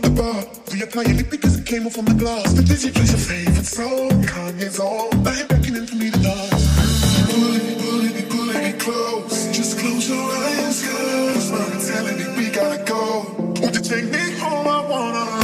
the bar. Reapply your lip because it came off on the glass. The DJ plays your favorite song, Kanye's on. Now you're beckoning for me to dance. Pulling me close. Just close your eyes, girl. Smile and telling me we gotta go. Won't you take me home? I wanna.